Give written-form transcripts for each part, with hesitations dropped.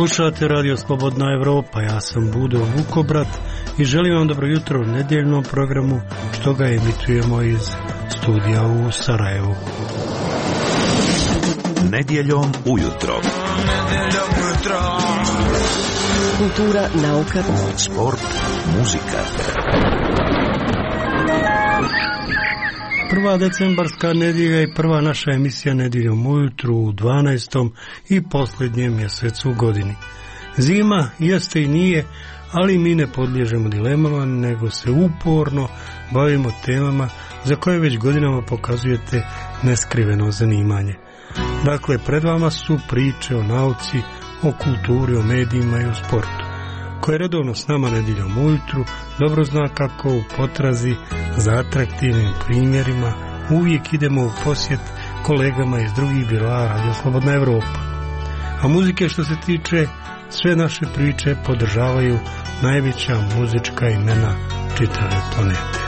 Slušate Radio Slobodna Evropa, ja sam Budo Vukobrat i želim vam dobro jutro u nedjeljnom programu što ga emitujemo iz studija u Sarajevu. Nedjeljom ujutro. Kultura, nauka, sport, muzika. Prva decembarska nedjelja i prva naša emisija nedjeljom ujutru u 12. i posljednjem mjesecu u godini. Zima jeste i nije, ali mi ne podliježemo dilemama, nego se uporno bavimo temama za koje već godinama pokazujete neskriveno zanimanje. Dakle, pred vama su priče o nauci, o kulturi, o medijima i o sportu. Ko je redovno s nama nedjeljom ujutru, dobro zna kako u potrazi za atraktivnim primjerima uvijek idemo u posjet kolegama iz drugih biroa Radio Slobodna Evropa. A muzike što se tiče, sve naše priče podržavaju najveća muzička imena čitave planete.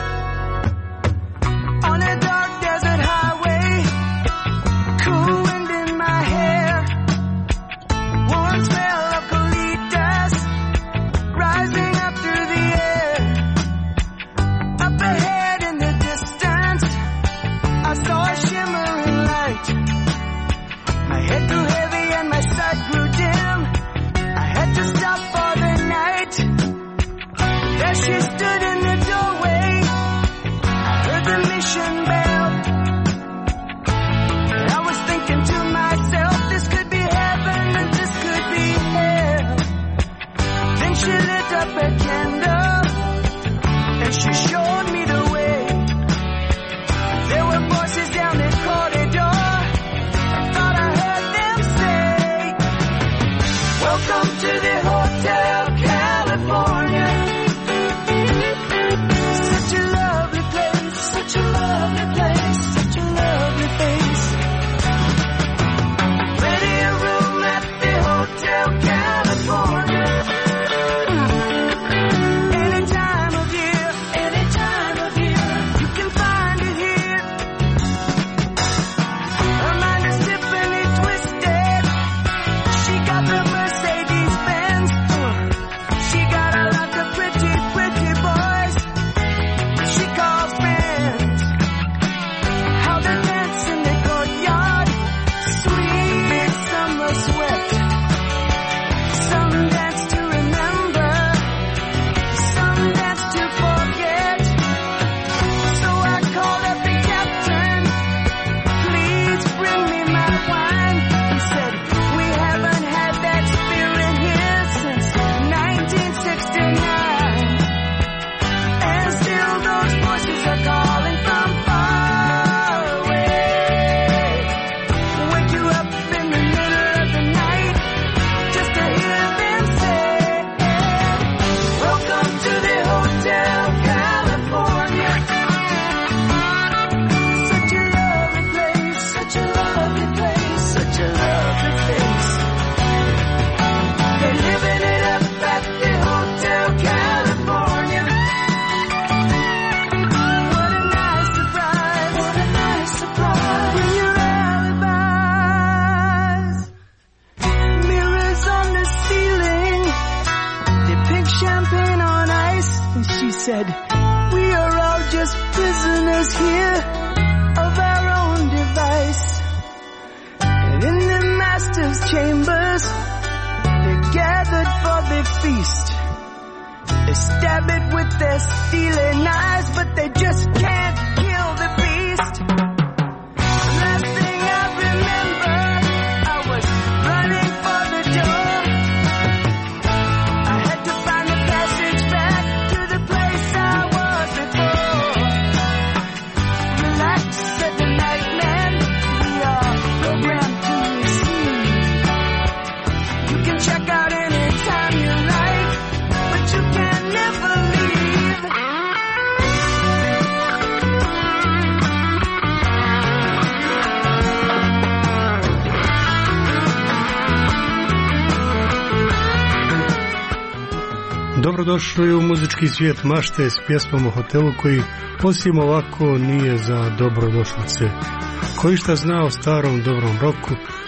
Dobrodošli u muzički svijet mašte s pjesmom o hotelu koji osim ovako nije za dobrodošlice. Koji šta zna o starom dobrom roku,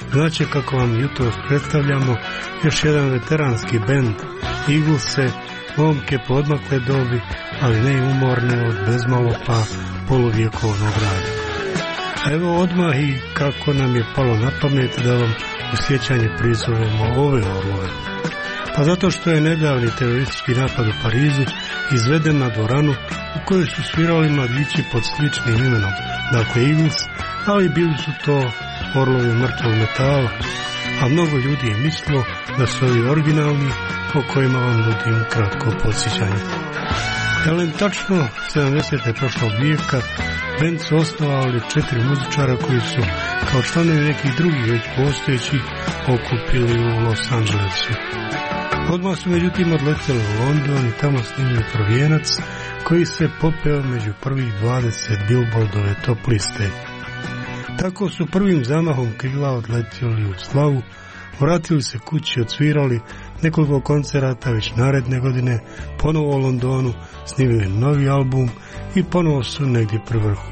Znači kako vam jutros predstavljamo još jedan veteranski bend, Eaglese, momke podmakle dobi, ali ne i umorne od bezmalo pa poluvjekovnog rada. A evo odmah i kako nam je palo na pamet da vam u sjećanje prizovemo ove orlove. Pa zato što je nedavni teroristički napad u Parizu izveden na dvoranu u kojoj su svirali mladići pod sličnim imenom, dakle Eagles, ali bili su to orlovi mrtvog metala, a mnogo ljudi je mislilo da su ovi originalni, o kojima vam nudim kratko podsjećanje. Elem, tačno 70. prošlog vijeka bend su osnovali 4 muzičara koji su kao članovi nekih drugih već postojećih okupili u Los Angelesu. Odmah su međutim odletjeli u London i tamo snimili Provijenac koji se popeo među prvih 20 Billboardove top liste. Tako su prvim zamahom krila odletjeli u slavu, vratili se kući, odsvirali nekoliko koncerata već naredne godine, ponovo u Londonu, snimili novi album i ponovo su negdje pri vrhu.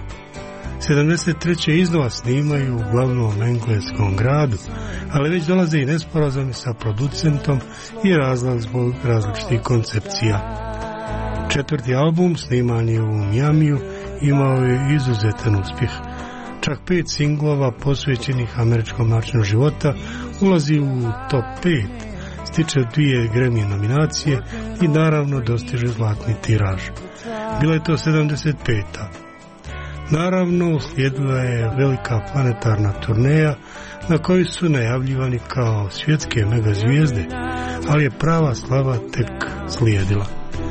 73. iznova snimaju u glavnom engleskom gradu, ali već dolaze i nesporazumi sa producentom i razlog zbog različitih koncepcija. 4. album, sniman je u Miamiju, imao je izuzetan uspjeh. Čak 5 singlova posvećenih američkom načinu života ulazi u top 5, stiče 2 Grammy nominacije i naravno dostiže zlatni tiraž. Bila je to 75. Naravno, uslijedila je velika planetarna turneja na kojoj su najavljivani kao svjetske megazvijezde, ali je prava slava tek slijedila.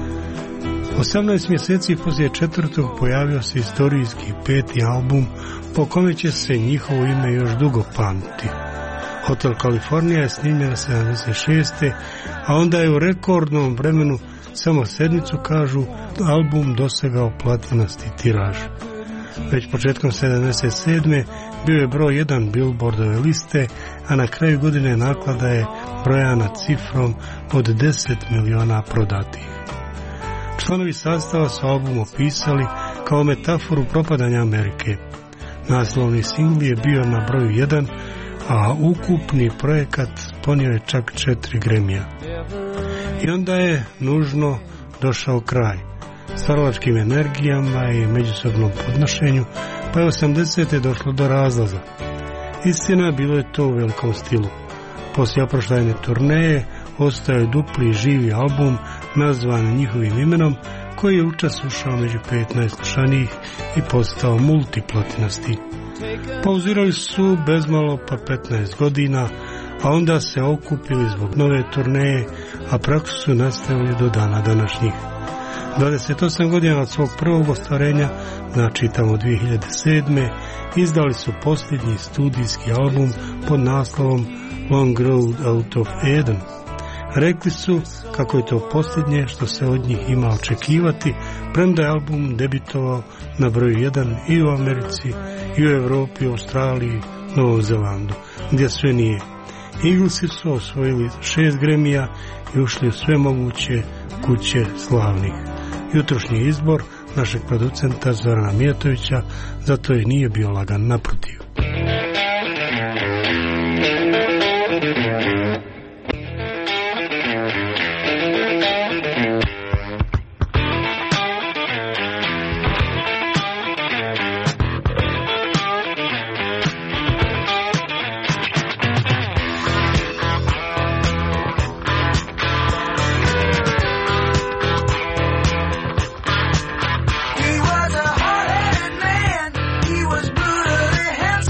18 mjeseci poslije 4. pojavio se istorijski 5. album po kome će se njihovo ime još dugo pamtiti. Hotel California je snimljena 76. a onda je u rekordnom vremenu, samo sedmicu kažu, album dosegao platinasti tiraž. Već početkom 77. bio je broj 1 Billboardove liste, a na kraju godine naklada je brojana cifrom od 10 miliona prodatih. Članovi sastava su album opisali kao metaforu propadanja Amerike. Naslovni singl je bio na broju 1, a ukupni projekat ponio je čak 4 Grammyja. I onda je nužno došao kraj. Stvaralačkim energijama i međusobnom podnošenju, pa je 80. došlo do razlaza. Istina, bilo je to u velikom stilu. Poslije oproštajne turneje ostao je dupli živi album nazvan njihovim imenom, koji je učas ušao među 5 najslušanijih i postao multiplatinasti. Pauzirali su bezmalo pa 15 godina, a onda se okupili zbog nove turneje, a praksu su nastavili do dana današnjih. 28 godina od svog prvog ostvarenja, znači tamo 2007. izdali su posljednji studijski album pod naslovom Long Road Out of Eden. Rekli su kako je to posljednje što se od njih ima očekivati, premda je album debitovao na broju 1 i u Americi, i u Europi, Australiji, Novom Zelandu, gdje sve nije. Eaglesi su osvojili 6 Grammyja i ušli u sve moguće kuće slavnih. Jutrošnji izbor našeg producenta Zorana Mijatovića zato i nije bio lagan, naprotiv. He was a hard-headed man. He was brutally handsome.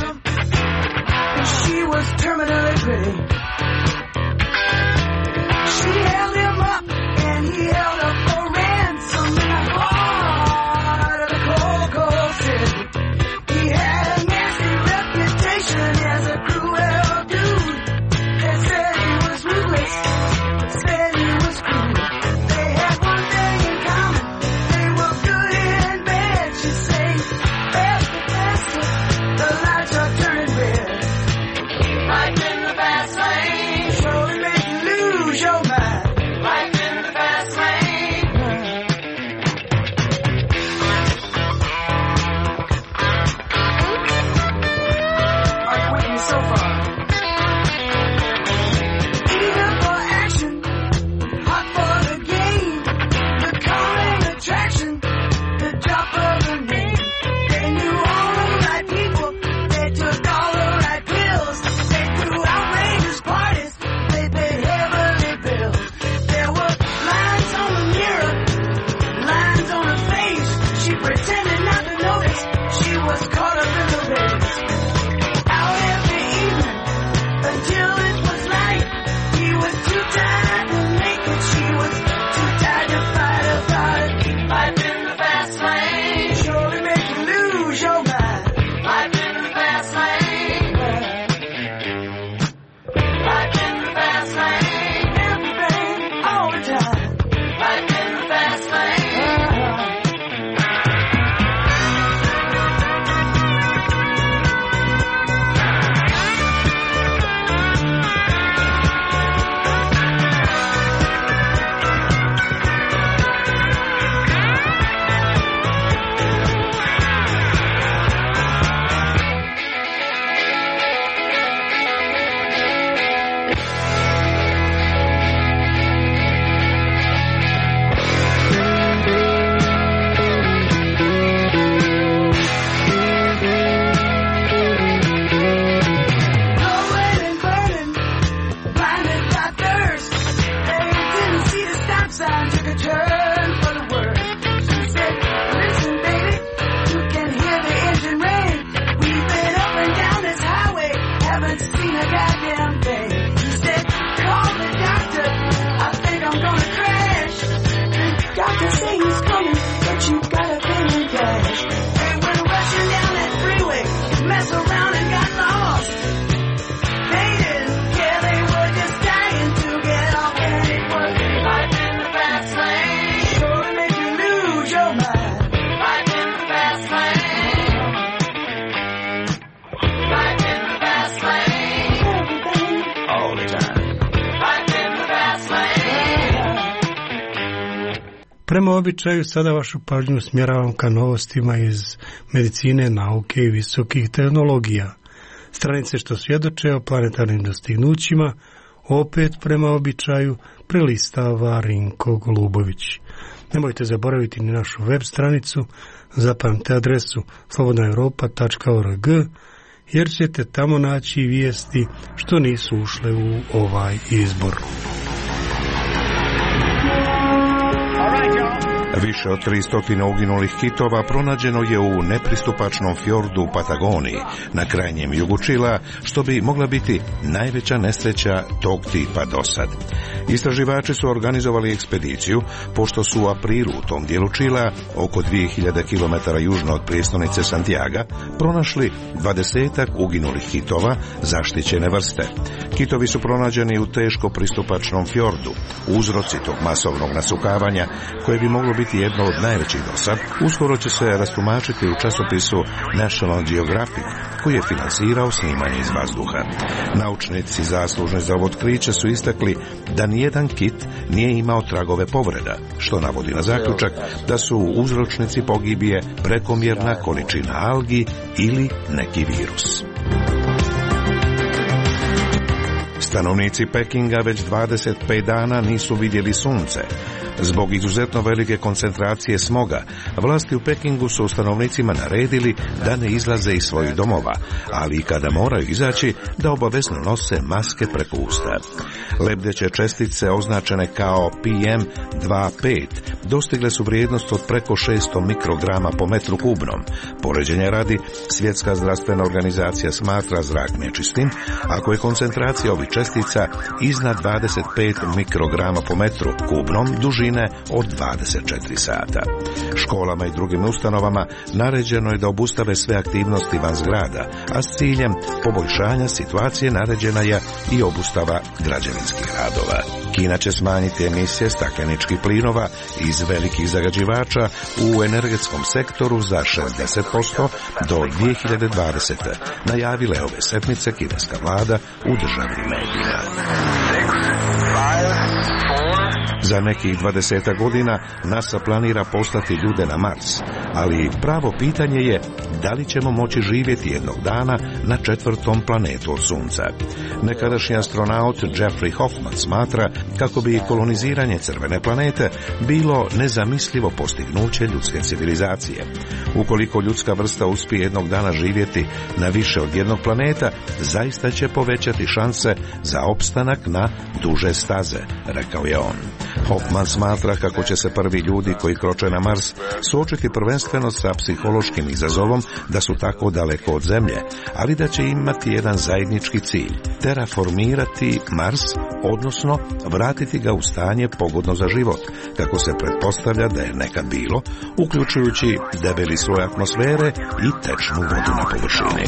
Prema običaju sada vašu pažnju smjeravam ka novostima iz medicine, nauke i visokih tehnologija. Stranice što svjedoče o planetarnim dostignućima opet prema običaju prelistava Rinko Golubović. Nemojte zaboraviti ni našu web stranicu, zapamtite adresu slobodnaeuropa.org, jer ćete tamo naći vijesti što nisu ušle u ovaj izbor. Više od 300 uginulih kitova pronađeno je u nepristupačnom fjordu u Patagoniji, na krajnjem jugu Čila, što bi mogla biti najveća nesreća tog tipa do sad. Istraživači su organizovali ekspediciju, pošto su u aprilu u tom dijelu Čila, oko 2000 km južno od prijestolnice Santiaga, pronašli 20 uginulih kitova zaštićene vrste. Kitovi su pronađeni u teško pristupačnom fjordu. Uzroci tog masovnog nasukavanja, koje bi moglo biti jedno od najvećih do sad, uskoro će se rastumačiti u časopisu National Geographic, koji je finansirao snimanje iz vazduha. Naučnici zaslužni za ovo otkriće su istakli da nijedan kit nije imao tragove povreda, što navodi na zaključak da su uzročnici pogibije prekomjerna količina algi ili neki virus. Stanovnici Pekinga već 25 dana nisu vidjeli sunce. Zbog izuzetno velike koncentracije smoga, vlasti u Pekingu su stanovnicima naredili da ne izlaze iz svojih domova, ali i kada moraju izaći, da obavezno nose maske preko usta. Lebdeće čestice označene kao PM2,5 dostigle su vrijednost od preko 600 mikrograma po metru kubnom. Poređenja radi, Svjetska zdravstvena organizacija smatra zrak nečistim ako je koncentracija ovih čestica iznad 25 mikrograma po metru kubnom dužine od 24 sata. Školama i drugim ustanovama naređeno je da obustave sve aktivnosti van zgrada, a s ciljem poboljšanja situacije naređena je i obustava građevinskih radova. Kina će smanjiti emisije stakleničkih plinova iz velikih zagađivača u energetskom sektoru za 60% do 2020. najavile ove sedmice kineska vlada u državnim medijima. Za nekih 20 godina NASA planira poslati ljude na Mars, ali pravo pitanje je da li ćemo moći živjeti jednog dana na 4. planetu od Sunca. Nekadašnji astronaut Jeffrey Hoffman smatra kako bi koloniziranje crvene planete bilo nezamislivo postignuće ljudske civilizacije. Ukoliko ljudska vrsta uspije jednog dana živjeti na više od jednog planeta, zaista će povećati šanse za opstanak na duže staze, rekao je on. Hoffman smatra kako će se prvi ljudi koji kroče na Mars suočiti prvenstveno sa psihološkim izazovom da su tako daleko od Zemlje, ali da će imati jedan zajednički cilj – terraformirati Mars, odnosno vratiti ga u stanje pogodno za život, kako se pretpostavlja da je nekad bilo, uključujući debeli sloj atmosfere i tečnu vodu na površini.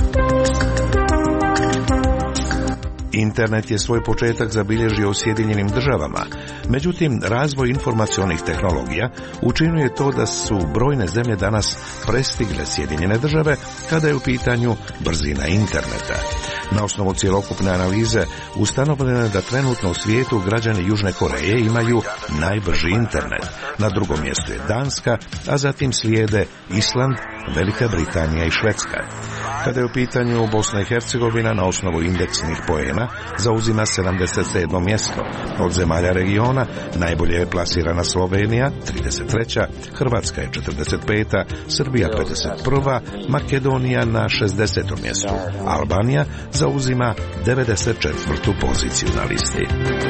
Internet je svoj početak zabilježio u Sjedinjenim državama, međutim razvoj informacionih tehnologija učinio je to da su brojne zemlje danas prestigle Sjedinjene države kada je u pitanju brzina interneta. Na osnovu cjelokupne analize ustanovljeno je da trenutno u svijetu građani Južne Koreje imaju najbrži internet. Na drugom mjestu je Danska, a zatim slijede Island, Velika Britanija i Švedska. Kada je u pitanju Bosna i Hercegovina, na osnovu indeksnih poena zauzima 77. mjesto. Od zemalja regiona najbolje je plasirana Slovenija, 33. Hrvatska je 45. Srbija 51. Makedonija na 60. mjestu. Albanija zauzima 94. poziciju na listi.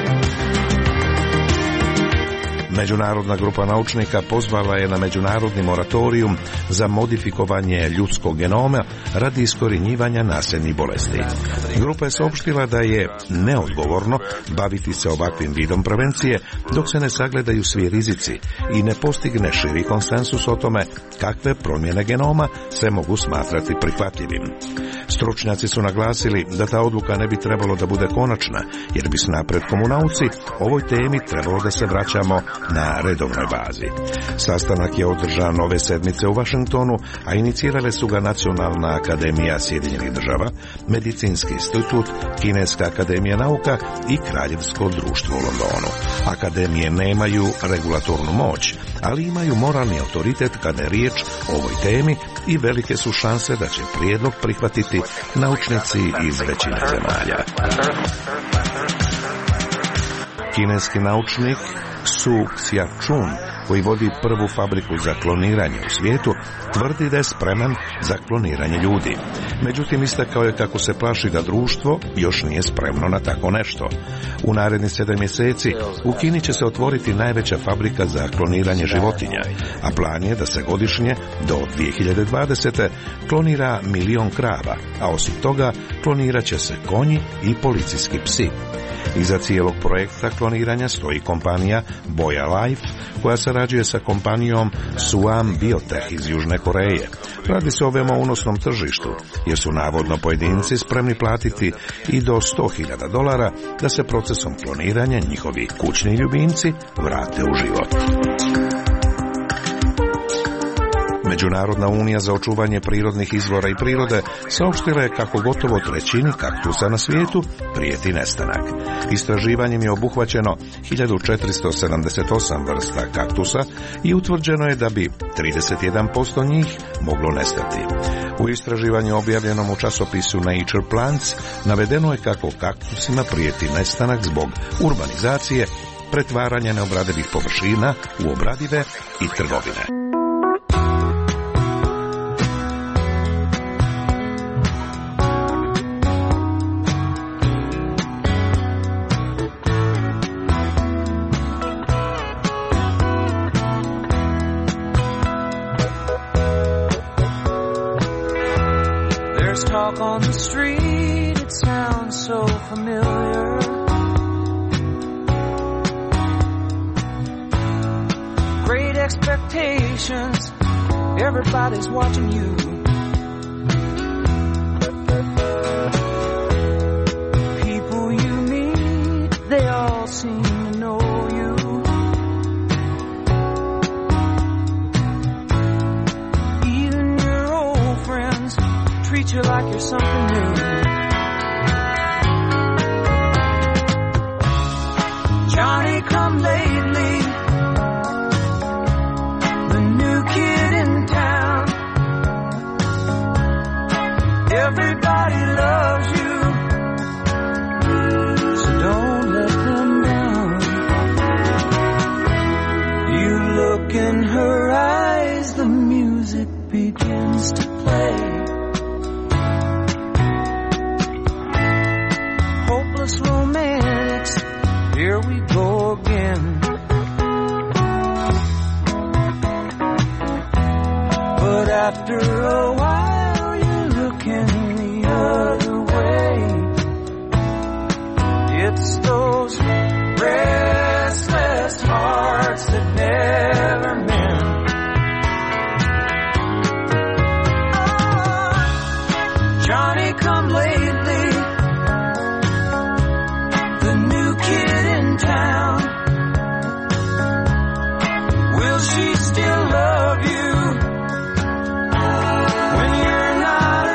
Međunarodna grupa naučnika pozvala je na međunarodni moratorium za modifikovanje ljudskog genoma radi iskorjenjivanja nasljednih bolesti. Grupa je saopštila da je neodgovorno baviti se ovakvim vidom prevencije dok se ne sagledaju svi rizici i ne postigne širi konsensus o tome kakve promjene genoma se mogu smatrati prihvatljivim. Stručnjaci su naglasili da ta odluka ne bi trebalo da bude konačna, jer bi s napretkom u nauci ovoj temi trebalo da se vraćamo na redovnoj bazi. Sastanak je održan ove sedmice u Washingtonu, a inicirale su ga Nacionalna akademija Sjedinjenih država, Medicinski institut, Kineska akademija nauka i Kraljevsko društvo u Londonu. Akademije nemaju regulatornu moć, ali imaju moralni autoritet kada je riječ o ovoj temi i velike su šanse da će prijedlog prihvatiti naučnici iz većine zemalja. Kineski naučnik Su Xiaochun, koji vodi prvu fabriku za kloniranje u svijetu, tvrdi da je spreman za kloniranje ljudi. Međutim, istakao je kako se plaši da društvo još nije spremno na tako nešto. U narednih 7 mjeseci u Kini će se otvoriti najveća fabrika za kloniranje životinja, a plan je da se godišnje do 2020. klonira 1 milion krava, a osim toga klonirat će se konji i policijski psi. Iza cijelog projekta kloniranja stoji kompanija Boya Life, koja sarađuje sa kompanijom Suam Biotech iz Južne Koreje. Radi se o veoma unosnom tržištu, jer su navodno pojedinci spremni platiti i do $100.000 da se procesom kloniranja njihovi kućni ljubimci vrate u život. Međunarodna unija za očuvanje prirodnih izvora i prirode saopštila je kako gotovo 1/3 kaktusa na svijetu prijeti nestanak. Istraživanjem je obuhvaćeno 1478 vrsta kaktusa i utvrđeno je da bi 31% njih moglo nestati. U istraživanju objavljenom u časopisu Nature Plants navedeno je kako kaktusima prijeti nestanak zbog urbanizacije, pretvaranja neobradivih površina u obradive i trgovine. On the street, it sounds so familiar. Great expectations, everybody's watching you. People you meet, they all seem to know you. Even your old friends treat you like you're something new. Johnny come lately, the new kid in town. Everybody loves you, so don't let them down. You look in her eyes, the music begins to play. Romantics, here we go again. But after a while you're looking the other way. It's those restless hearts that never mend. Oh, Johnny come lately, town. Will she still love you when you're not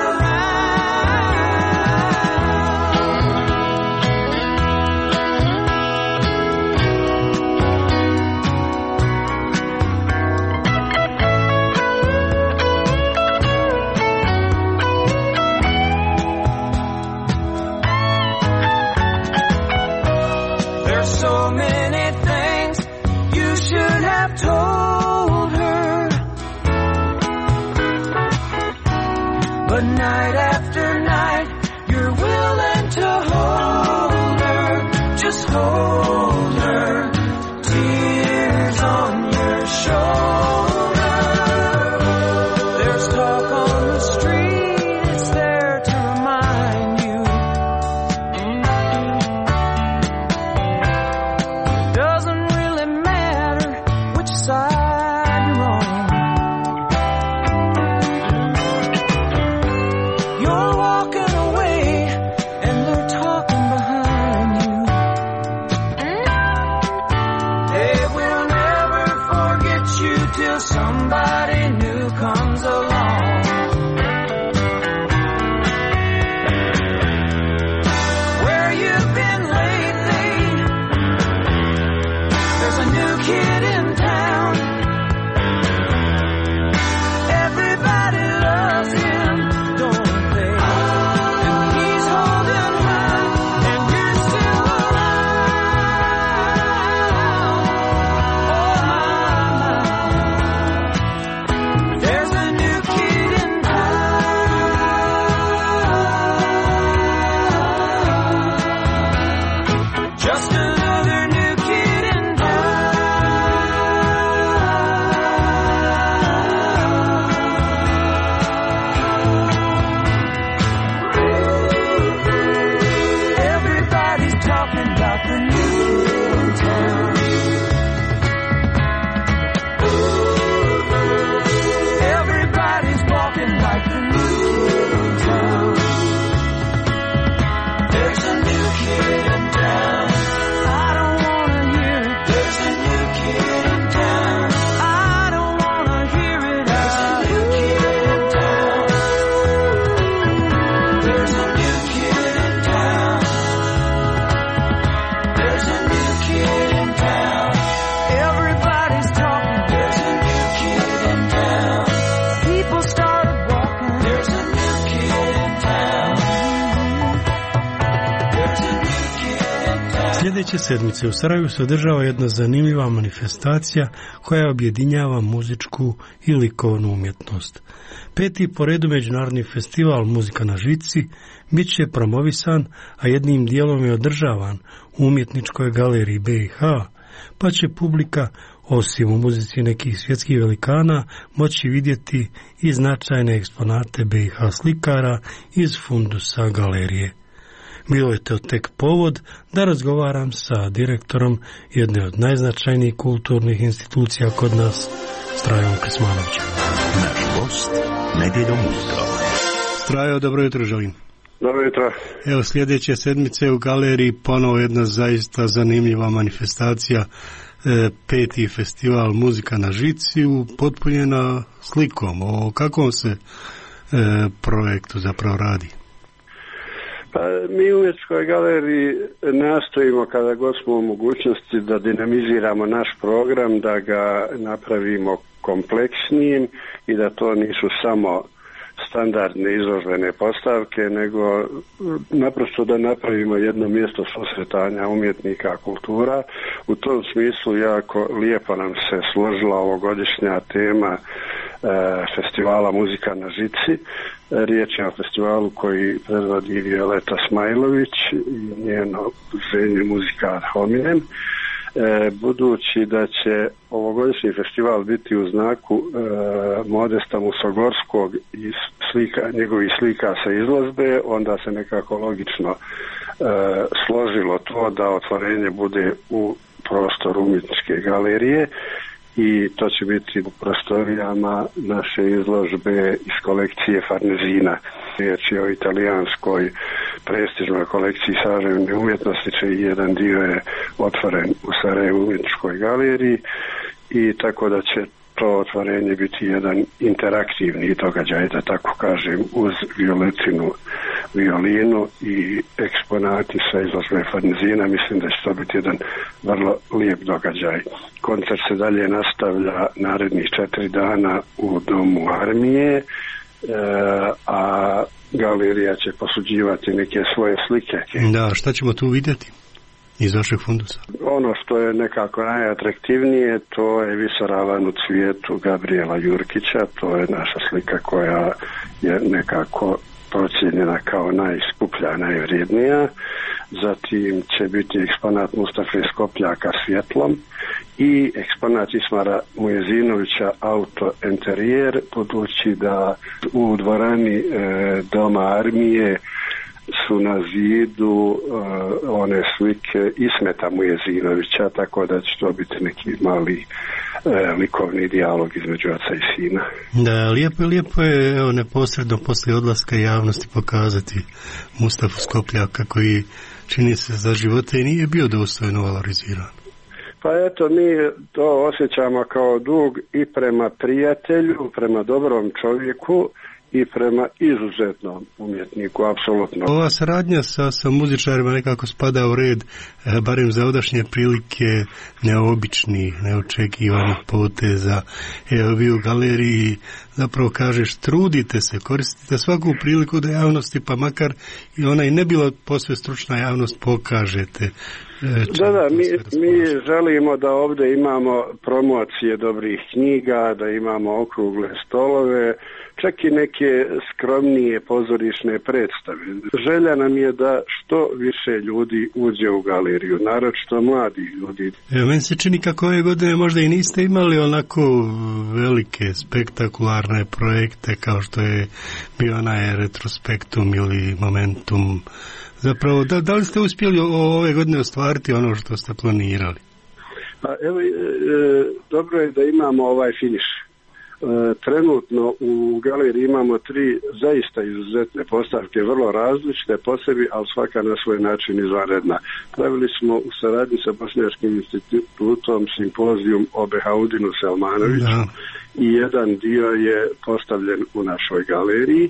so many things you should have told her. Sljedeće sedmice u Sarajevu se održava jedna zanimljiva manifestacija koja objedinjava muzičku i likovnu umjetnost. 5. po redu međunarodni festival Muzika na žici bit će promovisan, a jednim dijelom je održavan u umjetničkoj galeriji BiH, pa će publika, osim u muzici nekih svjetskih velikana, moći vidjeti i značajne eksponate BiH slikara iz fundusa galerije. Bilo je to tek povod da razgovaram sa direktorom jedne od najznačajnijih kulturnih institucija kod nas, Strajom Krismanovićem. Naš gost nedjeljom ujutro. Strajo, dobro jutro želim. Dobro jutro. Evo, sljedeće sedmice u galeriji ponovo jedna zaista zanimljiva manifestacija, 5. festival Muzika na žici, upotpunjena slikom. O kakvom se projektu zapravo radi? Pa, mi u umjetničkoj galeriji nastojimo kada god smo u mogućnosti da dinamiziramo naš program, da ga napravimo kompleksnijim i da to nisu samo standardne izložbene postavke, nego naprosto da napravimo jedno mjesto susretanja umjetnika, kultura. U tom smislu jako lijepo nam se složila ovogodišnja tema festivala Muzika na žici. Riječ je o festivalu koji predvodi Violeta Smajlović i njeno udruženje Muzika ad hominem. Budući da će ovogodišnji festival biti u znaku Modesta Musogorskog i njegovih slika sa izložbe, onda se nekako logično složilo to da otvorenje bude u prostoru umjetničke galerije i to će biti u prostorijama naše izložbe iz kolekcije Farnesina. Riječ je o italijanskoj prestižnoj kolekciji savremene umjetnosti, čiji jedan dio je otvoren u Sarajevu umjetničkoj galeriji i tako da će to otvorenje biti jedan interaktivni događaj, da tako kažem, uz Violetinu violinu i eksponati sa izložbe Farnesina. Mislim da će to biti jedan vrlo lijep događaj. Koncert se dalje nastavlja narednih 4 dana u Domu armije, a galerija će posuđivati neke svoje slike. Da, šta ćemo tu vidjeti iz vašeg fundusa? Ono što je nekako najatraktivnije, to je Visoravan u cvijetu Gabriela Jurkića. To je naša slika koja je nekako procijenjena kao najskuplja, najvrijednija. Zatim će biti eksponat Mustafe Skopljaka Svjetlom i eksponat Ismara Mujezinovića Auto Interijer, budući da u dvorani Doma armije su na zidu one slike Ismeta Mujezinovića, tako da će to biti neki mali likovni dijalog između oca i sina. Da, lijepo je evo, neposredno poslije odlaska javnosti pokazati Mustafu Skopljaka, koji čini se za života i nije bio dostojno valoriziran. Pa eto, mi to osjećamo kao dug i prema prijatelju, prema dobrom čovjeku i prema izuzetnom umjetniku, apsolutno. Ova saradnja sa muzičarima nekako spada u red, barem za odašnje prilike, neobičnih, neočekivanih poteza. Evo, vi u galeriji zapravo kažeš, trudite se, koristite svaku priliku da javnosti, pa makar i ona i ne bila posve stručna javnost, pokažete. Da, mi želimo da ovdje imamo promocije dobrih knjiga, da imamo okrugle stolove, čak i neke skromnije pozorišne predstave. Želja nam je da što više ljudi uđe u galeriju, naročito mladi ljudi. Meni se čini kako ove godine možda i niste imali onako velike, spektakularne projekte kao što je bio onaj Retrospektum ili Momentum. Zapravo, da li ste uspjeli ove godine ostvariti ono što ste planirali? Pa evo, dobro je da imamo ovaj finiš. Trenutno u galeriji imamo 3 zaista izuzetne postavke, vrlo različite po sebi, ali svaka na svoj način izvanredna. Pravili smo u saradnji sa Bošnjačkim institutom simpozijum o Behaudinu Selmanoviću i jedan dio je postavljen u našoj galeriji.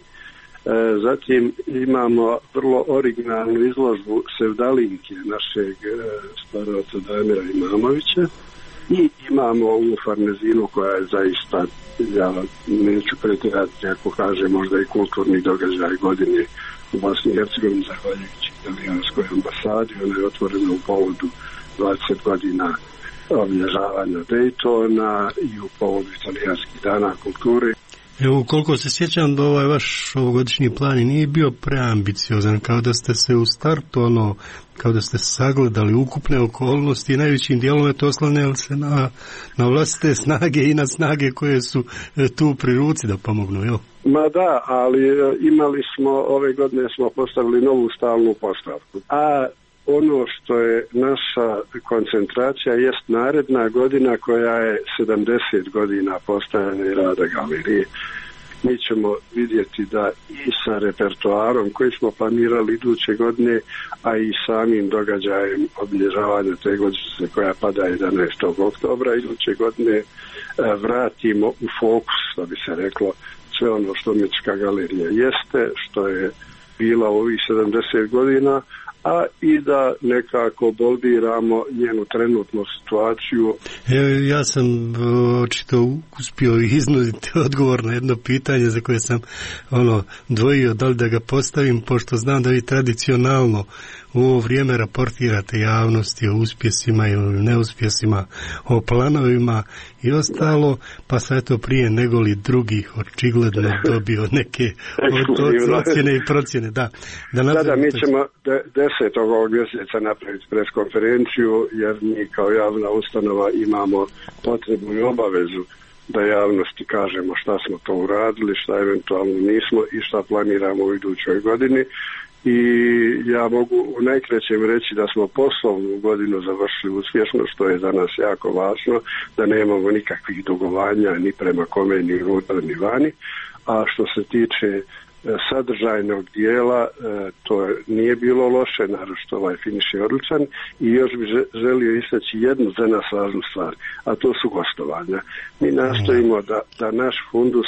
Zatim imamo vrlo originalnu izložbu Sevdalinke našeg staroca Damira Imamovića i imamo ovu Farnezinu koja je zaista, ja neću pretjerati ako kaže možda i kulturni događaj godine u Bosni i Hercegovini zahvaljujući italijanskoj ambasadi. Ona je otvorena u povodu 20 godina obilježavanja Daytona i u povodu italijanskih dana kulture. Evo, koliko se sjećam da ovaj vaš ovogodišnji plan nije bio preambiciozan, kao da ste se u startu, kao da ste sagledali ukupne okolnosti i najvećim dijelom je to oslanjali se na vlastite snage i na snage koje su tu pri ruci da pomognu, jel? Ma da, ali imali smo, ove godine smo postavili novu stalnu postavku. A ono što je naša koncentracija jest naredna godina koja je 70 godina postojanja i rada galerije. Mi ćemo vidjeti da i sa repertoarom koji smo planirali iduće godine, a i samim događajem obilježavanja te godišnjice koja pada 11. oktobra iduće godine vratimo u fokus, što bi se reklo, sve ono što umjetnička galerija jeste, što je bila u ovih 70 godina, a i da nekako boldiramo njenu trenutnu situaciju. Ja sam očito uspio iznuditi odgovor na jedno pitanje za koje sam dvojio da li da ga postavim, pošto znam da vi tradicionalno u ovo vrijeme raportirate javnosti o uspjesima i o neuspjesima, o planovima i ostalo, pa sad je to prije nego li drugih očigledno dobio neke ocjene i procjene. Da, mi ćemo 10. ovog mjeseca napraviti preskonferenciju, jer mi kao javna ustanova imamo potrebu i obavezu da javnosti kažemo šta smo to uradili, šta eventualno nismo i šta planiramo u idućoj godini. I ja mogu u najkraćem reći da smo poslovnu godinu završili uspješno, što je za nas jako važno, da nemamo nikakvih dugovanja ni prema kome, ni unutar, ni vani. A što se tiče sadržajnog dijela, to nije bilo loše, naročito ovaj finiš je odličan i još bi želio istaći jednu za nas važnu stvar, a to su gostovanja. Mi nastojimo da naš fundus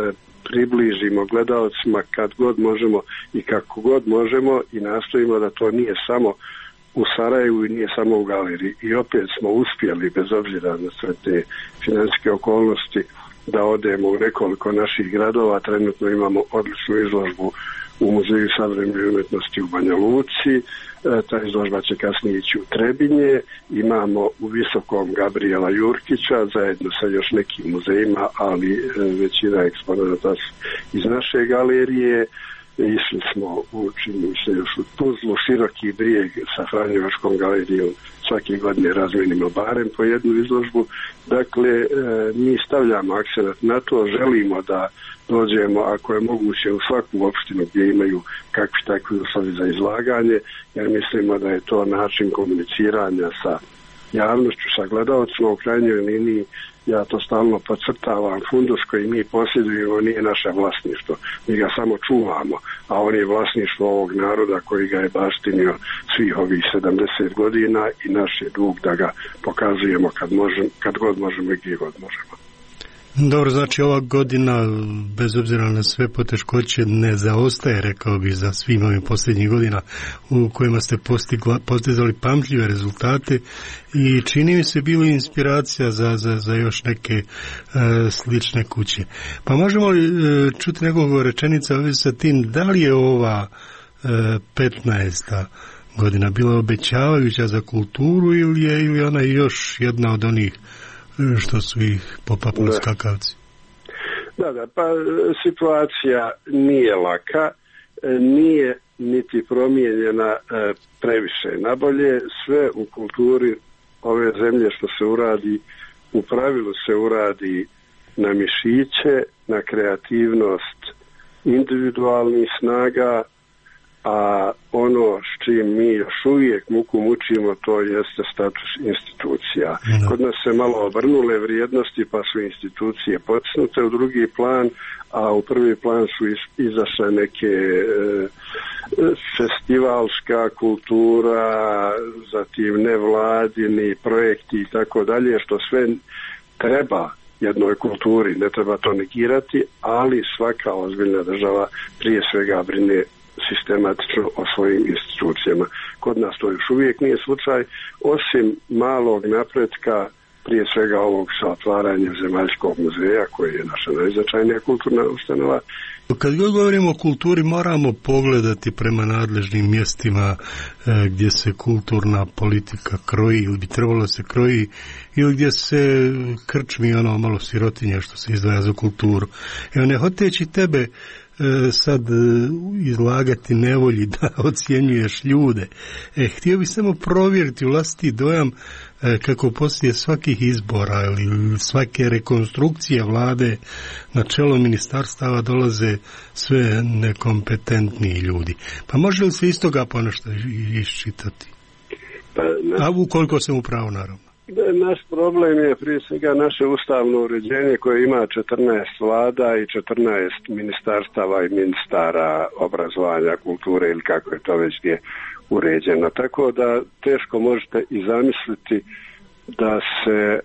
približimo gledalcima kad god možemo i kako god možemo i nastojimo da to nije samo u Sarajevu i nije samo u galeriji. I opet smo uspjeli, bez obzira na sve te financijske okolnosti, da odemo u nekoliko naših gradova. Trenutno imamo odličnu izložbu u Muzeju savremene umjetnosti u Banja Luci, ta izložba će kasnije ići u Trebinje, imamo u Visokom Gabriela Jurkića zajedno sa još nekim muzejima, ali većina eksponata iz naše galerije. Išli smo čini se još u Tuzlu, Široki Brijeg sa Franjevačkom galerijom, svake godine razmenimo barem po jednu izložbu. Dakle, mi stavljamo akcenat na to, želimo da dođemo, ako je moguće, u svaku opštinu gdje imaju kakvi takvi uslovi za izlaganje, jer mislimo da je to način komuniciranja sa javnošću, sa gledalcima. U krajnjoj liniji, ja to stalno podcrtavam, fundus koji mi posjedujemo nije naše vlasništvo, mi ga samo čuvamo, a on je vlasništvo ovog naroda koji ga je baštinio svih ovih 70 godina i naš je dug da ga pokazujemo kad god možemo i gdje god možemo. Dobro, znači ova godina, bez obzira na sve poteškoće, ne zaostaje, rekao bi, za svim ovim posljednjih godina u kojima ste postizali pamtljive rezultate i čini mi se bilo inspiracija za još neke slične kuće. Pa možemo li čuti nekoliko rečenica sa tim, da li je ova 15. godina bila obećavajuća za kulturu ili je ona još jedna od onih što su ih popapali skakavci? Da, pa situacija nije laka, nije niti promijenjena previše nabolje. Sve u kulturi ove zemlje što se uradi, u pravilu se uradi na mišiće, na kreativnost individualnih snaga, a ono s čim mi još uvijek muku mučimo, to jeste status institucija. Kod nas se malo obrnule vrijednosti, pa su institucije potisnute u drugi plan, a u prvi plan su izašle neke festivalska kultura, zatim nevladini projekti i tako dalje, što sve treba jednoj kulturi, ne treba to negirati, ali svaka ozbiljna država prije svega brine sistematično o svojim institucijama. Kod nas to još uvijek nije slučaj, osim malog napretka prije svega ovog sa otvaranjem Zemaljskog muzeja, koji je naša najznačajnija kulturna ustanova. Kad govorimo o kulturi, moramo pogledati prema nadležnim mjestima gdje se kulturna politika kroji ili bi trebalo se kroji ili gdje se krčmi ono malo sirotinja što se izdvaja za kulturu. Evo, ne hoteći tebe sad izlagati nevolji da ocjenjuješ ljude. Htio bih samo provjeriti vlastiti dojam kako poslije svakih izbora ili svake rekonstrukcije vlade na čelo ministarstava dolaze sve nekompetentniji ljudi. Pa može li se iz toga ponešto iščitati? A ukoliko sam u pravu, naravno. Naš problem je prije svega naše ustavno uređenje koje ima 14 vlada i 14 ministarstava i ministara obrazovanja, kulture ili kako je to već gdje uređeno. Tako da teško možete i zamisliti da se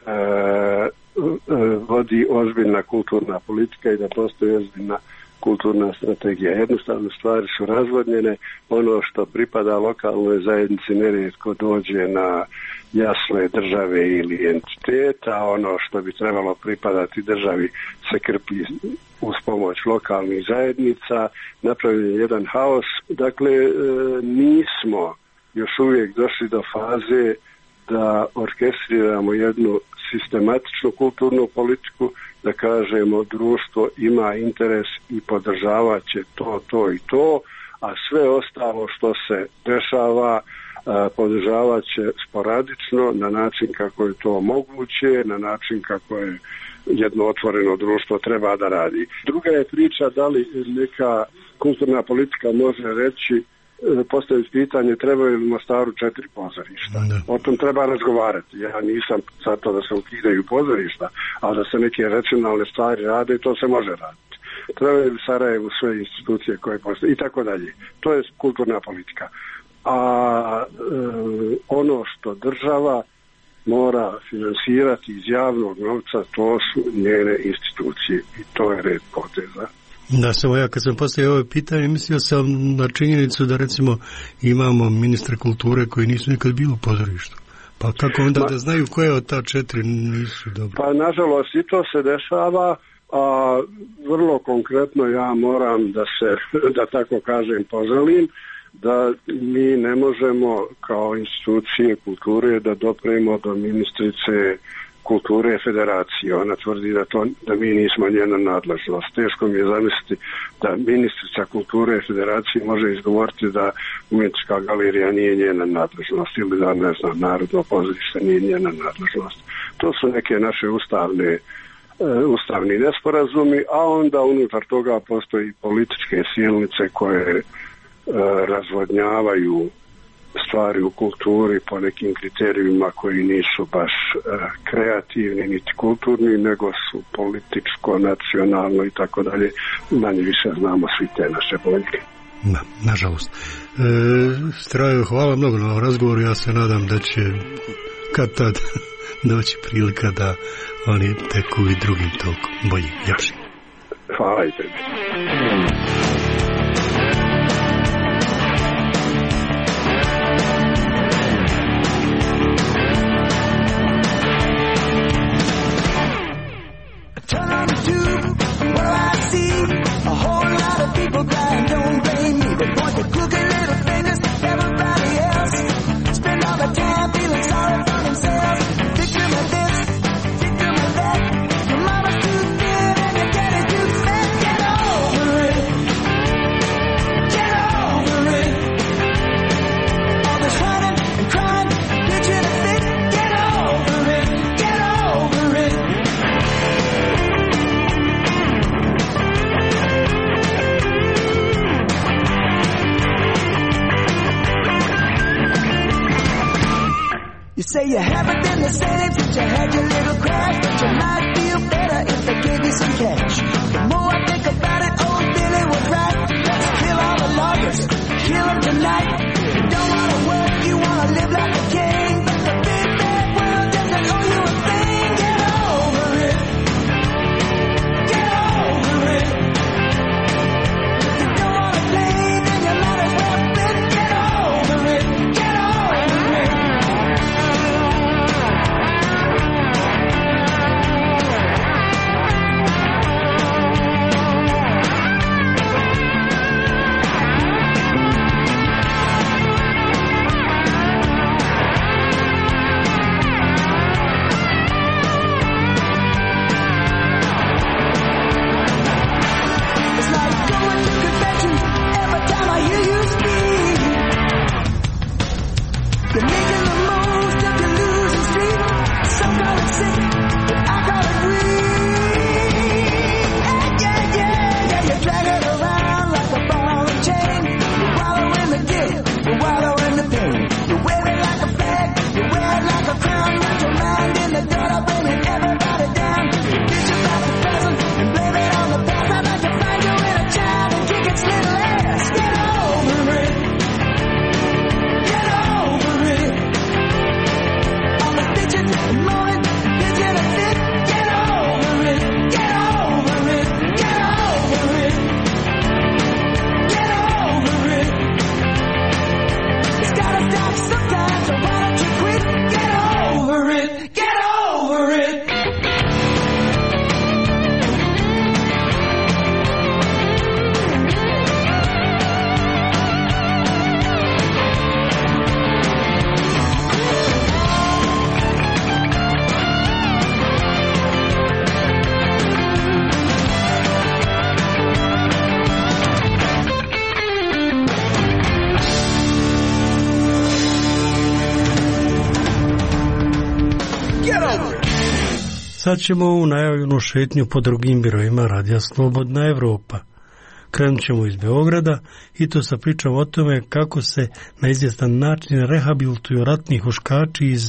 vodi ozbiljna kulturna politika i da postoji ozbiljna kulturna strategija. Jednostavno stvari su razvodnjene, ono što pripada lokalnoj zajednici nerijetko dođe na jasle države ili entiteta, ono što bi trebalo pripadati državi se krpi uz pomoć lokalnih zajednica, napravljen jedan haos. Dakle, nismo još uvijek došli do faze da orkestriramo jednu sistematičnu kulturnu politiku, da kažemo društvo ima interes i podržavat će to i to, a sve ostalo što se dešava podržavat će sporadično na način kako je to moguće, na način kako je jedno otvoreno društvo treba da radi. Druga je priča da li neka kulturna politika može reći, postaviti pitanje trebaju li Mostaru 4 pozorišta. O tom treba razgovarati. Ja nisam za to da se ukidaju pozorišta, ali da se neke racionalne stvari rade, to se može raditi. Trebaju li Sarajevu sve institucije koje postoje i tako dalje. To je kulturna politika. A ono što država mora finansirati iz javnog novca, to su njene institucije i to je red poteza. Da, samo ja kad sam postavio ovo pitanje, mislio sam na činjenicu da recimo imamo ministre kulture koji nisu nikad bili u pozorištu. Pa kako onda da znaju koje od ta 4 nisu dobro? Pa nažalost i to se dešava, a vrlo konkretno ja moram da se, da tako kažem, poželim da mi ne možemo kao institucije kulture da dopremo do ministrice kulture federacije. Ona tvrdi da mi nismo njena nadležnost. Teško mi je zamisliti da ministrica kulture federacije može izgovoriti da umjetnička galerija nije njena nadležnost ili da, ne znam, Narodno pozorište nije njena nadležnost. To su neke naše ustavni nesporazumi, a onda unutar toga postoji političke silnice koje razvodnjavaju stvari u kulturi po nekim kriterijima koji nisu baš kreativni niti kulturni, nego su političko, nacionalno i tako dalje. Manje više znamo svi te naše boljke. Da, nažalost. Strajo, hvala mnogo na razgovoru. Ja se nadam da će kad tad doći prilika da oni teku i drugim tokom bolji, jaši. Hvala i tebi. Say you haven't been the same since you had your little crash, but you might feel better if they gave you some cash. The more I think about it, old Billy was right. Let's kill all the lawyers, kill them tonight. You don't want to work, you want to live like a king, but the big bad world doesn't owe you a thing. Get over it. Get over it. If you don't want to play, then you might as well quit. Get over it. Get over it. Sad ćemo u najavljenu šetnju po drugim biroima Radija Slobodna Evropa. Krenut ćemo iz Beograda i to sa pričom o tome kako se na izvjestan način rehabilituju ratni huškači iz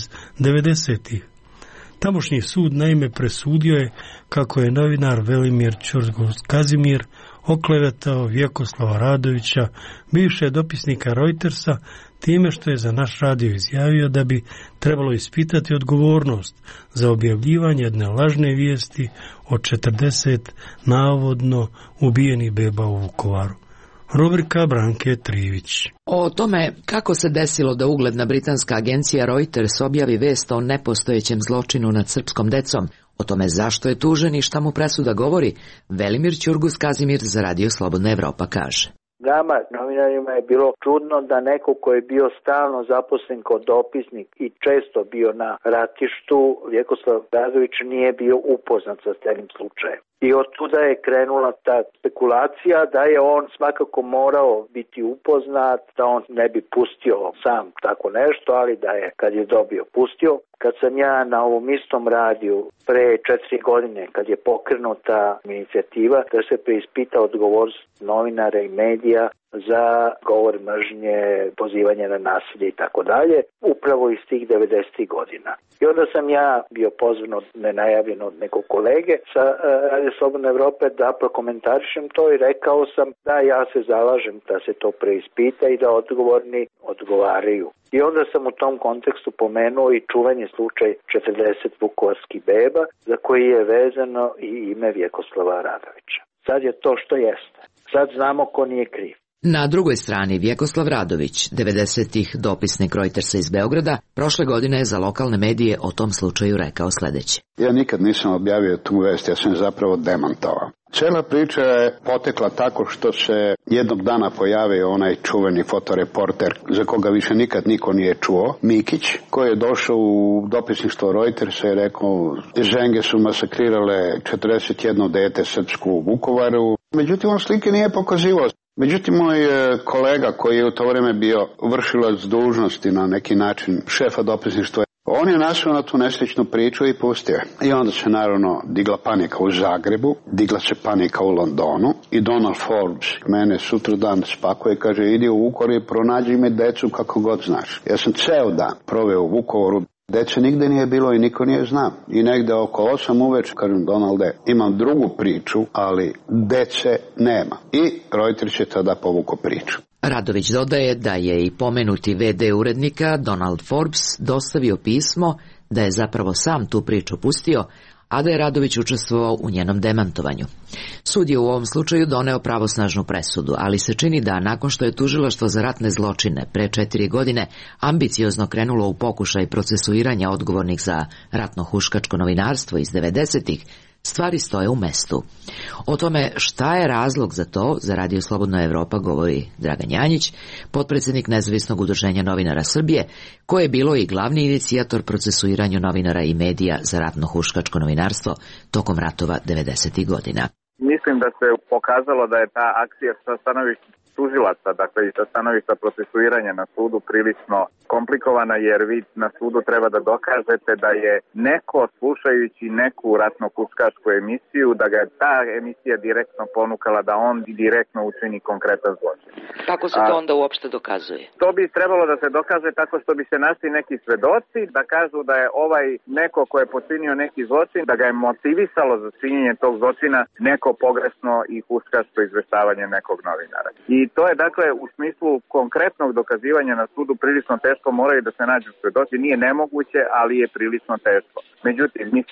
90-ih. Tamošnji sud naime presudio je kako je novinar Velimir Ćurgos Kazimir oklevetao Vjekoslava Radovića, bivšeg dopisnika Reutersa, time što je za naš radio izjavio da bi trebalo ispitati odgovornost za objavljivanje jedne lažne vijesti o 40 navodno ubijenih beba u Vukovaru. Rubrika Branke Trivić. O tome kako se desilo da ugledna britanska agencija Reuters objavi vest o nepostojećem zločinu nad srpskom decom, o tome zašto je tužen i šta mu presuda govori, Velimir Ćurgos Kazimir za Radio Slobodna Evropa kaže. Nama, novinarima, je bilo čudno da neko ko je bio stalno zaposlen kao dopisnik i često bio na ratištu, Vjekoslav Radović nije bio upoznat sa celim slučajem. I od tuda je krenula ta spekulacija da je on svakako morao biti upoznat, da on ne bi pustio sam tako nešto, ali da je, kad je dobio, pustio. Kad sam ja na ovom istom radiju pre 4 godine, kad je pokrenuta inicijativa da se preispita odgovornost novinara i medija za govor mržnje, pozivanje na nasilje i tako dalje, upravo iz tih 90. godina. I onda sam ja bio pozvan nenajavljeno od nekog kolege sa Radio Slobodne Evrope da prokomentarišem to i rekao sam da ja se zalažem da se to preispita i da odgovorni odgovaraju. I onda sam u tom kontekstu pomenuo i čuveni slučaj 40 vukovarskih beba za koji je vezano i ime Vjekoslava Radovića. Sad je to što jeste. Sad znamo ko nije kriv. Na drugoj strani Vjekoslav Radović, 90-ih dopisnik Reutersa iz Beograda, prošle godine je za lokalne medije o tom slučaju rekao sljedeće. Ja nikad nisam objavio tu vest, ja sam zapravo demantovao. Cijela priča je potekla tako što se jednog dana pojavio onaj čuveni fotoreporter za koga više nikad niko nije čuo, Mikić, koji je došao u dopisništvo Reutersa i rekao ženge su masakrirale 41 dete srpsku u Vukovaru. Međutim, on slike nije pokazivao. Međutim, moj kolega koji je u to vrijeme bio vršilac dužnosti na neki način šefa dopisništva, on je našao na tu nesličnu priču i pustio. I onda se naravno digla panika u Zagrebu, digla se panika u Londonu i Donald Forbes mene sutra dan spakuje i kaže idi u Vukovar i pronađi me decu kako god znaš. Ja sam ceo dan proveo u Vukovaru. Dece nigde nije bilo i niko nije znao. I negde oko 8 uveče, kažem Donalde, imam drugu priču, ali dece nema. I Reuters je tada povukao priču. Radović dodaje da je i pomenuti VD urednika Donald Forbes dostavio pismo da je zapravo sam tu priču pustio, a da je Radović učestvovao u njenom demantovanju. Sud je u ovom slučaju doneo pravosnažnu presudu, ali se čini da nakon što je tužilaštvo za ratne zločine pre 4 godine ambiciozno krenulo u pokušaj procesuiranja odgovornih za ratno-huškačko novinarstvo iz 90-ih, stvari stoje u mestu. O tome šta je razlog za to, za Radio Slobodna Evropa govori Dragan Janjić, potpredsjednik Nezavisnog udruženja novinara Srbije, koji je bilo i glavni inicijator procesuiranju novinara i medija za ratno-huškačko novinarstvo tokom ratova 90. godina. Mislim da se pokazalo da je ta akcija sa stanovišta tužilaca, dakle i sa stanovišta procesuiranja na sudu prilično komplikovana, jer vi na sudu treba da dokažete da je neko slušajući neku ratno-huškačku emisiju, da ga je ta emisija direktno ponukala da on direktno učini konkretan zločin. Kako se to onda uopšte dokazuje? To bi trebalo da se dokaže tako što bi se našli neki svedoci da kažu da je ovaj neko ko je počinio neki zločin, da ga je motivisalo za činjenje tog zločina neko pogrešno i huškačko izveštavanje nekog novinara. I to je dakle u smislu konkretnog dokazivanja na sudu prilično teško, moraju da se nađu svedoci, nije nemoguće, ali je prilično teško. Međutim, mi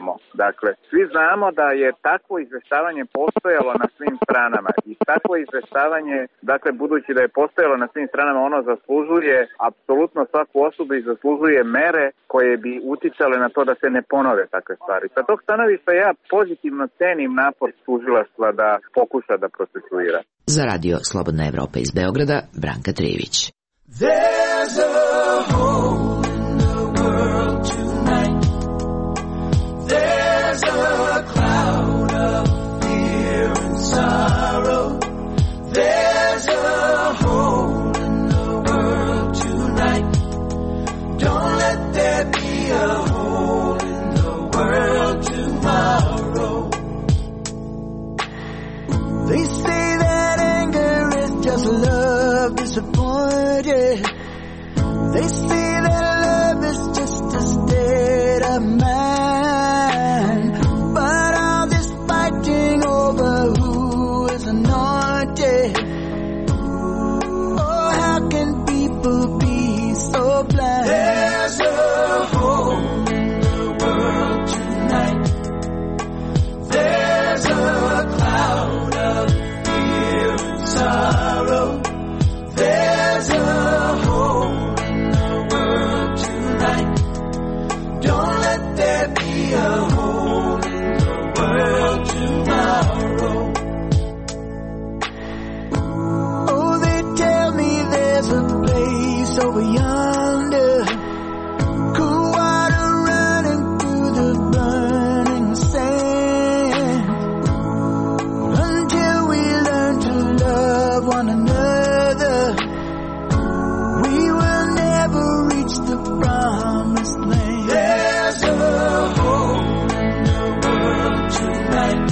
svi znamo da je takvo izveštavanje postojalo na svim stranama i takvo izveštavanje, dakle budući da je postojalo na svim stranama, ono zaslužuje apsolutno svaku osobu i zaslužuje mere koje bi uticale na to da se ne ponove takve stvari. Sa tog stanovišta ja pozitivno cenim napor tužilaštva da pokuša da procesuira. Za Radio Slobodna Evropa iz Beograda, Branka Trivić. There's a hole in the world tonight. There's a cloud of fear and sorrow. There's a hole in the world tonight. Don't let there be a hole in the world tonight. disappointed. They say that love is just a state of mind, but all this fighting over who is anointed. Oh, how can people be so blind? There's a hole in the world tonight. There's a cloud of fear and sorrow. There's a hole in the world tonight. Don't let there be a hole in the world tomorrow. Oh, they tell me there's a place over yonder, cool water running through the burning sand. Until we learn to love one another, we will never reach the promised land. There's a hole in the world tonight.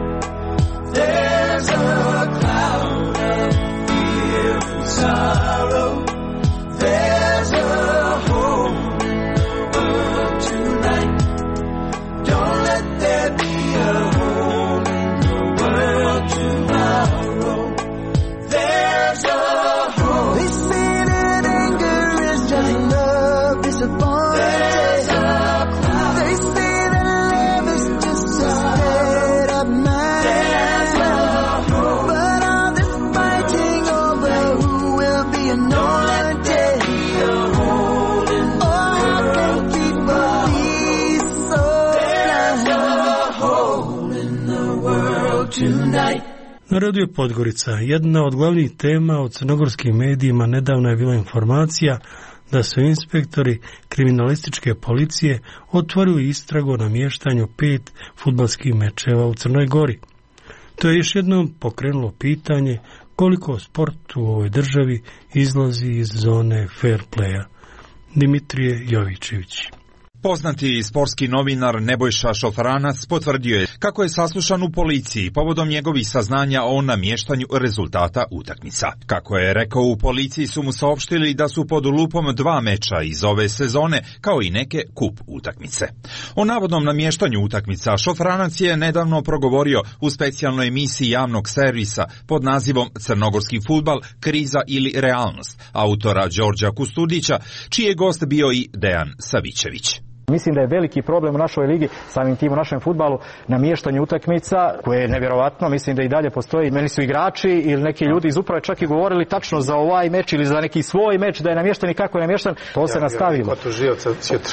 There's a cloud of fear and sorrow. There's a hole in the world tonight. Don't let there be a hole in the world tomorrow. There's a hole. They say that anger is just love disappointed. There's a cloud. They say that love is just a state of mind. There's a hole. But all this fighting over who will be anointed. Oh, how can people be so blind? There's a hole in the world tonight. Na Radio Podgorica jedna od glavnih tema u crnogorskim medijima nedavno je bila informacija da su inspektori kriminalističke policije otvorili istragu o namještanju 5 fudbalskih mečeva u Crnoj Gori. To je još jednom pokrenulo pitanje koliko sport u ovoj državi izlazi iz zone fair playa. Dimitrije Jovićević. Poznati sportski novinar Nebojša Šofranac potvrdio je kako je saslušan u policiji povodom njegovih saznanja o namještanju rezultata utakmica. Kako je rekao, u policiji su mu saopštili da su pod lupom 2 meča iz ove sezone, kao i neke kup utakmice. O navodnom namještanju utakmica Šofranac je nedavno progovorio u specijalnoj emisiji javnog servisa pod nazivom Crnogorski fudbal, kriza ili realnost, autora Đorđa Kustudića, čiji je gost bio i Dejan Savićević. Mislim da je veliki problem u našoj ligi, samim tim u našem fudbalu, namještanje utakmica, koje je nevjerovatno, mislim da i dalje postoji. Meni su igrači ili neki ljudi iz uprave čak i govorili tačno za ovaj meč ili za neki svoj meč da je namješten i kako je namješten, to se nastavilo. Kod tužioca sutra.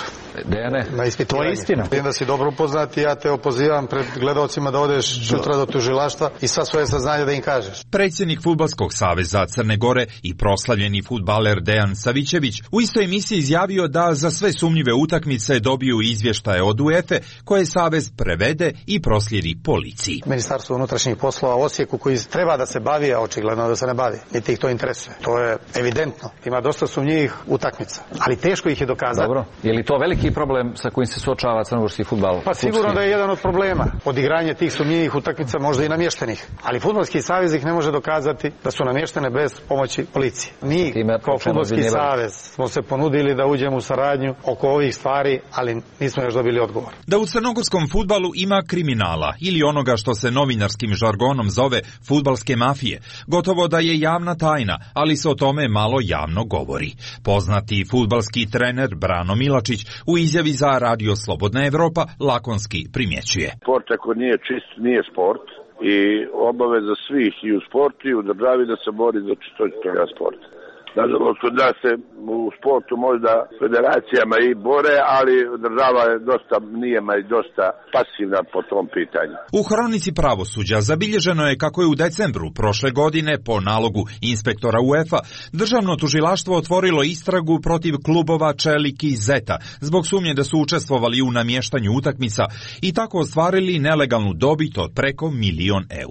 To je istina. Vidim da si dobro upoznat i ja te opozivam pred gledalcima da odeš sutra do tužilaštva i sva svoje saznanje da im kažeš. Predsjednik Fudbalskog saveza Crne Gore i proslavljeni fudbaler Dejan Savićević u istoj emisiji izjavio da za sve sumnjive utakmice dobiju izvještaje od UEFA koje savez prevede i proslijedi policiji. Ministarstvo unutrašnjih poslova u Osijeku koji treba da se bavi, a očigledno da se ne bavi, niti ih to interesuje. To je evidentno. Ima dosta sumnjivih utakmica, ali teško ih je dokazati. Dobro. Je li to veliki problem sa kojim se suočava crnogorski fudbal? Pa sigurno da je jedan od problema. Odigranje tih sumnjivih utakmica, možda i namještenih. Ali fudbalski savez ih ne može dokazati da su namještene bez pomoći policije. Mi kao fudbalski savez smo se ponudili da uđemo u saradnju oko ovih stvari, ali nismo još dobili odgovor. Da u crnogorskom fudbalu ima kriminala ili onoga što se novinarskim žargonom zove fudbalske mafije, gotovo da je javna tajna, ali se o tome malo javno govori. Poznati fudbalski trener Brano Milačić u izjavi za Radio Slobodna Evropa lakonski primjećuje. Sport ako nije čist, nije sport i obaveza svih i u sportu i u državi da se bori za čistoću toga sporta. Nažalost, kod nas se u sportu možda federacijama i bore, ali država je dosta nijema i dosta pasivna po tom pitanju. U hronici pravosuđa zabilježeno je kako je u decembru prošle godine po nalogu inspektora UEFA državno tužilaštvo otvorilo istragu protiv klubova Čelik i Zeta zbog sumnje da su učestvovali u namještanju utakmica i tako ostvarili nelegalnu dobit od preko 1.000.000 eura.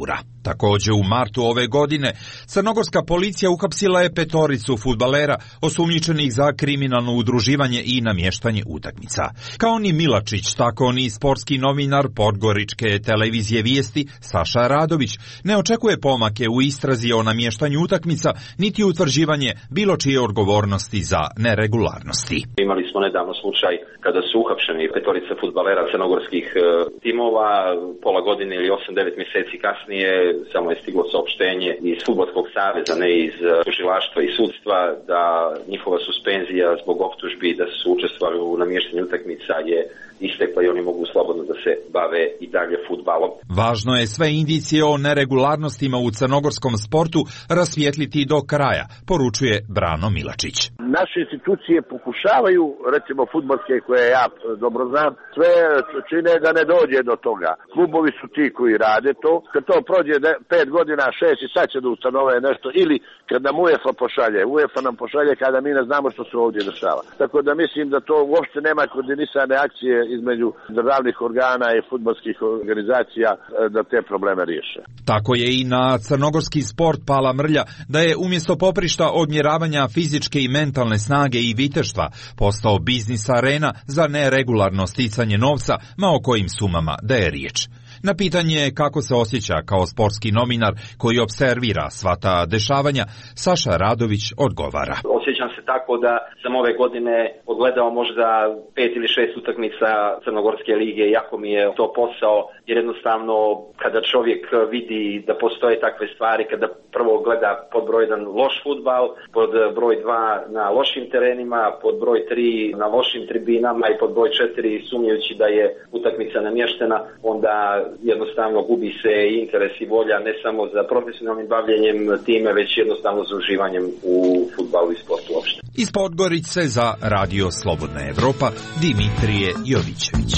Takođe u martu ove godine crnogorska policija uhapsila je 5 fudbalera osumnjičenih za kriminalno udruživanje i namještanje utakmica. Kao ni Milačić, tako ni sportski novinar podgoričke televizije Vijesti Saša Radović ne očekuje pomake u istrazi o namještanju utakmica niti utvrđivanje bilo čije odgovornosti za neregularnosti. Imali smo nedavno slučaj kada su uhapšeni 5 fudbalera crnogorskih timova, pola godine ili 8-9 mjeseci kasnije samo je stiglo saopštenje iz Fudbalskog saveza, ne iz tužilaštva i sudstva, da njihova suspenzija zbog optužbi da su učestvovali u namještanju utakmica je istekla i oni mogu slobodno da se bave i dalje fudbalom. Važno je sve indicije o neregularnostima u crnogorskom sportu rasvijetliti do kraja, poručuje Brano Milačić. Naše institucije pokušavaju, recimo fudbalske koje ja dobro znam, sve čine da ne dođe do toga. Klubovi su ti koji rade to. Kad to prođe 5 godina, 6 i sad će da ustanove nešto ili kad nam UEFA pošalje. UEFA nam pošalje kada mi ne znamo što se ovdje dešava. Tako da mislim da to uopšte nema koordinisane akcije između državnih organa i fudbalskih organizacija da te probleme riješe. Tako je i na crnogorski sport pala mrlja da je umjesto poprišta odmjeravanja fizičke i mentalne snage i viteštva postao biznis arena za neregularno sticanje novca, ma o kojim sumama da je riječ. Na pitanje kako se osjeća kao sportski novinar koji observira sva ta dešavanja, Saša Radović odgovara. Osjećam se tako da sam ove godine odgledao možda 5 ili 6 utakmica Crnogorske lige, jako mi je to posao, jer jednostavno kada čovjek vidi da postoje takve stvari, kada prvo gleda pod broj 1 loš fudbal, pod broj 2 na lošim terenima, pod broj 3 na lošim tribinama i pod broj 4 sumnjajući da je utakmica namještena, onda jednostavno gubi se interes i volja ne samo za profesionalnim bavljenjem time, već jednostavno za uživanjem u fudbalu i sportu uopšte. Iz Podgorice za Radio Slobodna Evropa, Dimitrije Jovićević.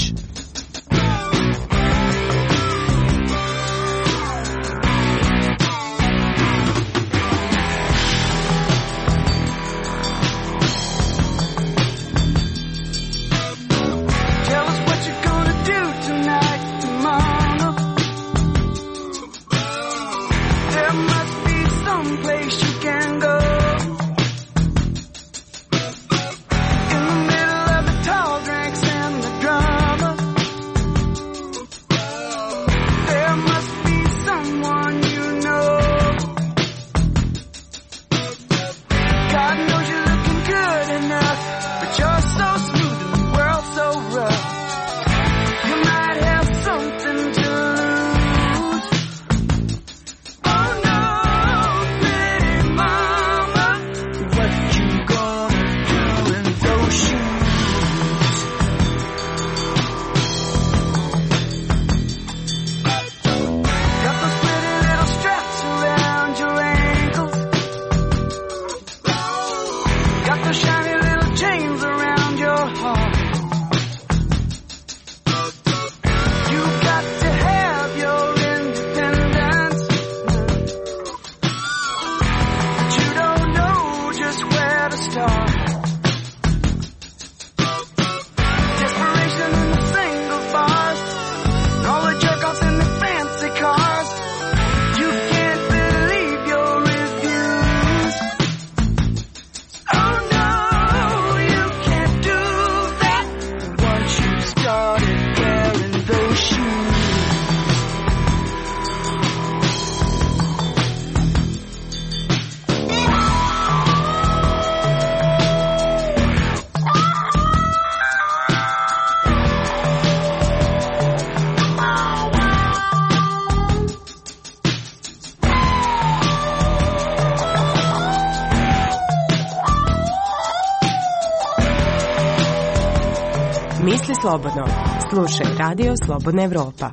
Misli slobodno. Slušaj Radio Slobodna Evropa.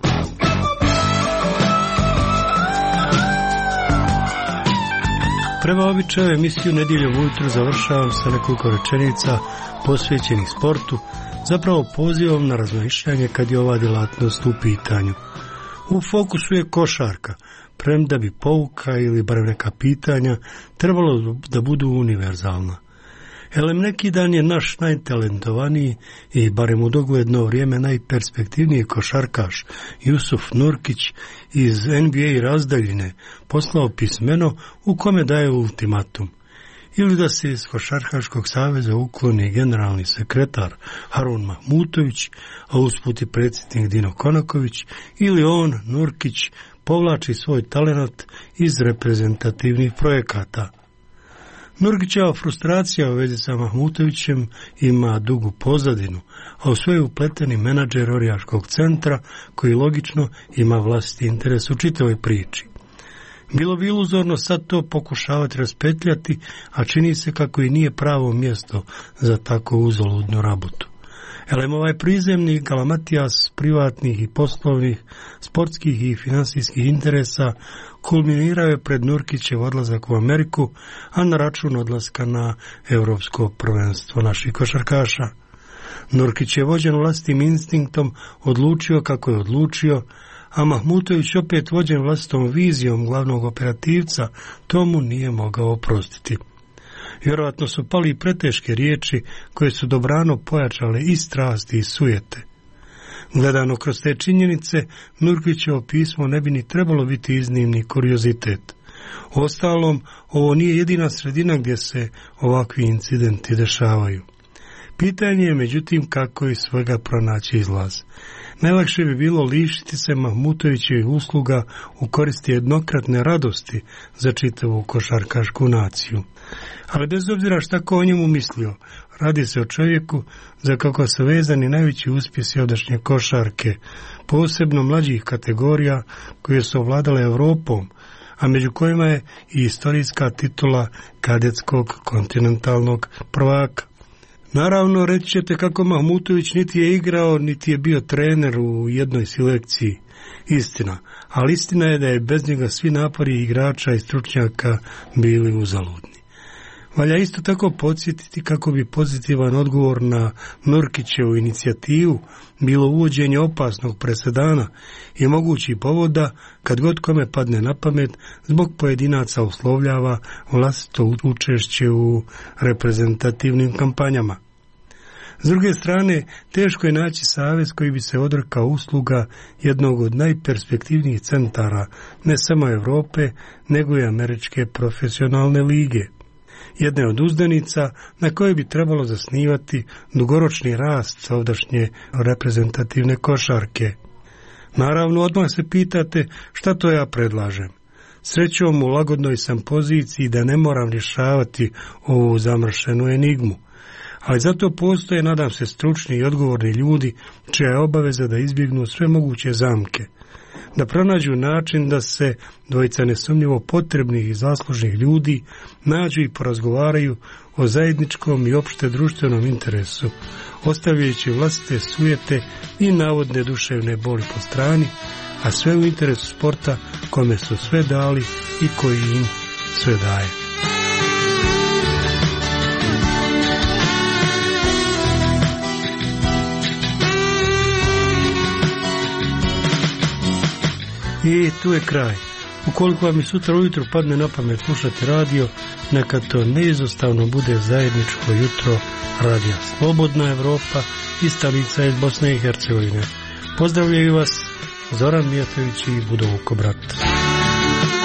Prema običaju emisiju Nedjeljom ujutro završavam sa nekoliko rečenica posvećenih sportu, zapravo pozivom na razmišljanje kad je ova djelatnost u pitanju. U fokusu je košarka, premda bi pouka ili bar neka pitanja trebalo da budu univerzalna. Elem neki dan je naš najtalentovaniji i barem u dogledno vrijeme najperspektivniji košarkaš Jusuf Nurkić iz NBA razdaljine poslao pismeno u kome daje ultimatum. Ili da se iz Košarkaškog saveza ukloni generalni sekretar Harun Mahmutović, a usput i predsjednik Dino Konaković, ili on, Nurkić, povlači svoj talenat iz reprezentativnih projekata. Nurkićeva frustracija u vezi sa Mahmutovićem ima dugu pozadinu, a u sve je upleteni menadžer Orijaškog centra koji logično ima vlastiti interes u čitavoj priči. Bilo bi iluzorno sad to pokušavati raspetljati, a čini se kako i nije pravo mjesto za tako uzaludnu rabotu. Elem ovaj prizemni galamatijas privatnih i poslovnih, sportskih i financijskih interesa kulminirao je pred Nurkićev odlazak u Ameriku, a na račun odlaska na Europsko prvenstvo naših košarkaša. Nurkić je vođen vlastitim instinktom odlučio kako je odlučio, a Mahmutović opet vođen vlastitom vizijom glavnog operativca, to mu nije mogao oprostiti. Vjerojatno su pali i preteške riječi koje su dobrano pojačale i strasti i sujete. Gledano kroz te činjenice, Nurkićevo pismo ne bi ni trebalo biti iznimni kuriozitet. Uostalom, ovo nije jedina sredina gdje se ovakvi incidenti dešavaju. Pitanje je međutim kako iz svega pronaći izlaz. Najlakše bi bilo lišiti se Mahmutovićevih usluga u koristi jednokratne radosti za čitavu košarkašku naciju. Ali bez obzira šta ko o njemu mislio, radi se o čovjeku za kako su vezani najveći uspjesi ovdašnje košarke, posebno mlađih kategorija koje su ovladale Europom, a među kojima je i istorijska titula kadetskog kontinentalnog prvaka. Naravno, reći ćete kako Mahmutović niti je igrao, niti je bio trener u jednoj selekciji. Istina, ali istina je da je bez njega svi napori igrača i stručnjaka bili uzaludni. Valja isto tako podsjetiti kako bi pozitivan odgovor na Nurkićevu inicijativu bilo uvođenje opasnog presedana i mogući povoda kad god kome padne na pamet zbog pojedinaca uslovljava vlastito učešće u reprezentativnim kampanjama. S druge strane, teško je naći savez koji bi se odrekao usluga jednog od najperspektivnijih centara ne samo Europe, nego i američke profesionalne lige. Jedne od uzdanica na kojoj bi trebalo zasnivati dugoročni rast ovdašnje reprezentativne košarke. Naravno, odmah se pitate šta to ja predlažem. Srećom u lagodnoj sam poziciji da ne moram rješavati ovu zamršenu enigmu. Ali zato postoje, nadam se, stručni i odgovorni ljudi čija je obaveza da izbjegnu sve moguće zamke, da pronađu način da se dvojica nesumnjivo potrebnih i zaslužnih ljudi nađu i porazgovaraju o zajedničkom i opšte društvenom interesu, ostavljajući vlastite sujete i navodne duševne boli po strani, a sve u interesu sporta kome su sve dali i koji im sve daje. I tu je kraj. Ukoliko vam i sutra ujutro padne na pamet slušati radio, neka to neizostavno bude zajedničko jutro radija Slobodna Evropa i Stanica iz Bosne i Hercegovine. Pozdravljaju vas Zoran Mijatović i Budovuko brat.